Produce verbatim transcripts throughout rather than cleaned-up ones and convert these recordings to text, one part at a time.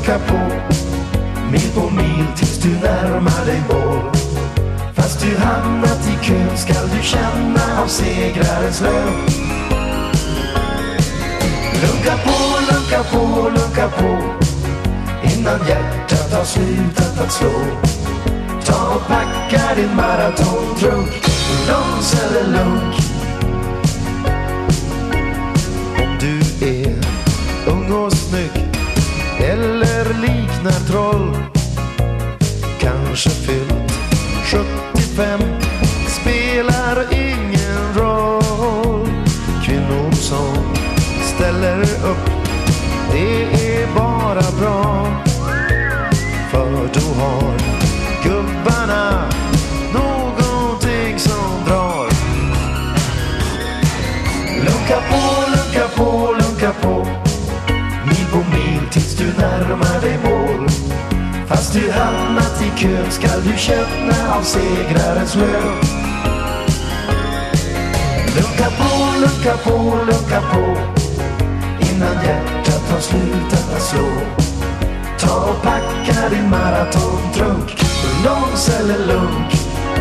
lunka på, mil på mil tills du närmar dig mål. Fast du hamnat i kön skall du känna av segrarens lön. Lunka på, lunka på, lunka på, innan hjärtat har slutat att slå. Ta och packa din maratontrunk, långs eller lunk. Om du är ung och snygg eller liknar troll, kanske fyllt sjuttiofem, spelar ingen roll. Kvinnor som ställer upp, det är bara bra, för då har gubbarna någonting som drar. Lunka på, lunka på, lunka på, mil på mil tills du närmar dig mål. Fast du hamnat i kön skall du känna av segrarens lön. Lunka på, lunka på, lunka på, innan hjärtat har slutat att slå. Ta och packa din maratontrunk, långs eller lunk.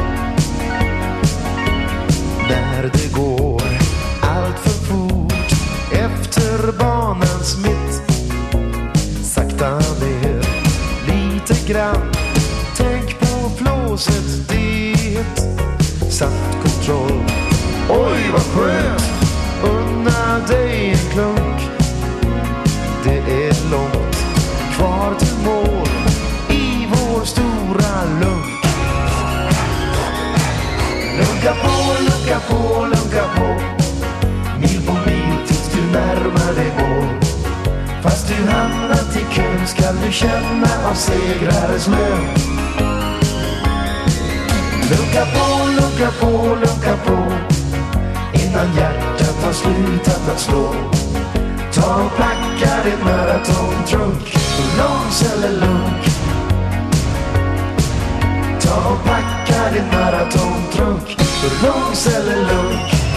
När det går allt för fort efter banans mitt, sakta ner lite grann, tänk på flåset dit. Satt kontroll, oj vad skönt, unna dig en klunk. Det är långt kvar till mål i vår stora lunk. Lunka på, lunka på, lunka på, mil på mil tills du närmar dig mål. Fast du hamnat i kön skall du känna av segrarens lön. Lunka på, lunka på, lunka på, innan hjärtat har slutat att slå. Ta och packa din maratontrunk, långs eller lunk. Ta och packa din maratontrunk, långs eller lunk.